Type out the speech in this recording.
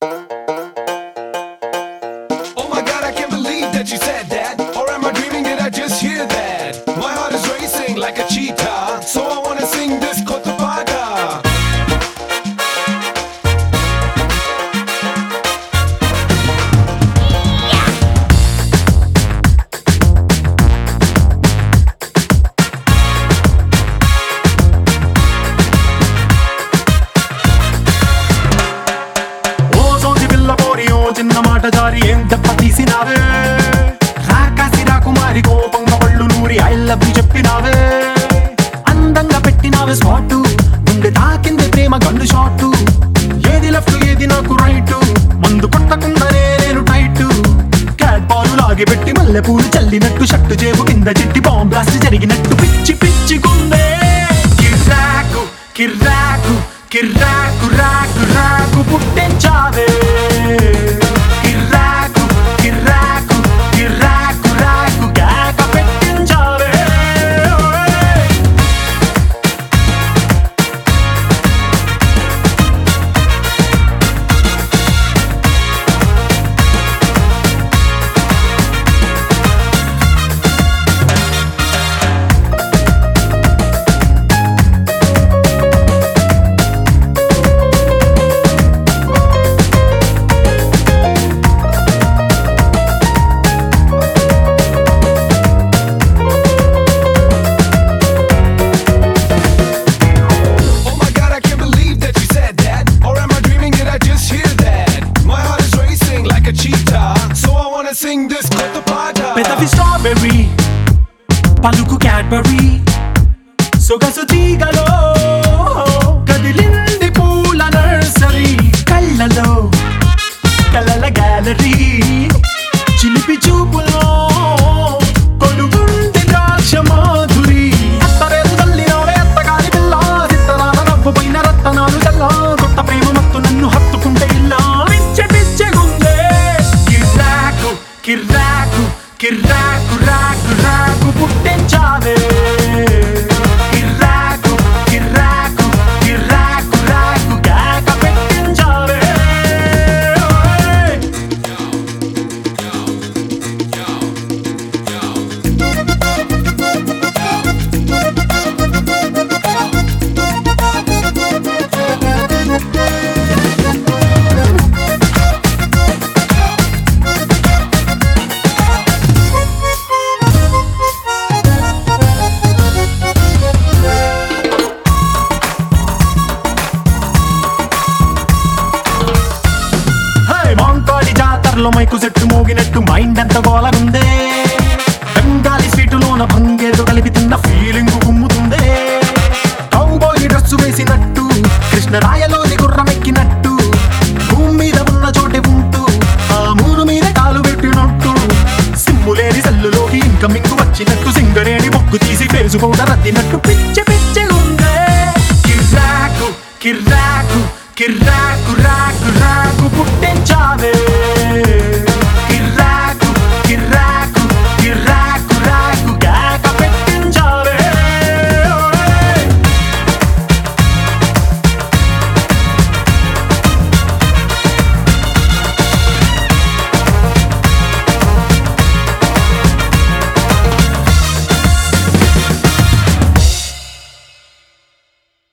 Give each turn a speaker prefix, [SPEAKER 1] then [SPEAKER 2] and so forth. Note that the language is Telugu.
[SPEAKER 1] Oh my god, I can't believe that you said that. Or am I dreaming? Did I just hear that? My heart is racing like a cheetah, so I wanna sing this Kotapada.
[SPEAKER 2] చిన్న మాట జారి ఏం దెబ్బ తీసినావే రాకాసి రాకుమారి కోపంగా పళ్ళు నూరి ఐ లవ్ యు చెప్పినావే అందంగా పెట్టినావే స్పాట్ గుండె తాకింది ప్రేమ గన్ను షాట్ ఏది లెఫ్ట్ ఏది నాకు రైట్ మందు కొట్టకుండానే నేను టైట్ క్యాట్ బాల్ లాగి పెట్టి మల్లె పూలు చల్లినట్టు షట్టు చేపు కింద చిట్టి బాంబ్ బ్లాస్ట్ జరిగినట్టు పిచ్చి పిచ్చి గుండె కిర్రాకు కిర్రాకు కిర్రాకు రాకు రాకు పుట్టించావే
[SPEAKER 1] Sing this Kotapada.
[SPEAKER 2] పెదవి స్ట్రాబెర్రీ పలుకు క్యాడ్బరీ సొగసు తీగలో కదిలింది పూల నర్సరీ కళ్ళలో కలల గ్యాలరీ చిలిపి చూపులో కొలుగుంది ద్రాక్ష మాధురి అత్తరేదు తల్లినోవే అత్తగారి పిల్ల సిత్తరాల నవ్వు పైన రత్తనాలు చల్ల కొత్త ప్రేమ మత్తు నన్ను హత్తుకుంటే ఇల్లా పిచ్చ పిచ్చగుందే కిర్రాకు కిర్రాకు రాకు రాకు పుట్టించావే కిర్రాకు కిర్రాకు కిర్రాకు రాకు కేక పెట్టించావే మైకు సెట్టు మోగినట్టు మైండ్ ఎంత గోలనుందే బెంగాలీ స్వీటులోన భంగేదో కలిపి తిన్న ఫీలింగ్ గుమ్ముతుందే కౌబాయ్ డ్రెస్సు వేసినట్టు కృష్ణరాయలోని గుర్రమెక్కినట్టు భూమి మీద ఉన్న చోటే ఉంటూ ఆ మూరు మీద కాలు పెట్టినట్టు సిమ్ములేని సెల్లులోకి ఇన్కమింగ్ వచ్చినట్టు సింగరేణి బొగ్గు తీసి ఫేసు పౌడర్ అద్దినట్టు పిచ్చి పిచ్చి ఉందే కిర్రాకు కిర్రాకు కిర్రాకు రాకు రాకు పుట్టించావే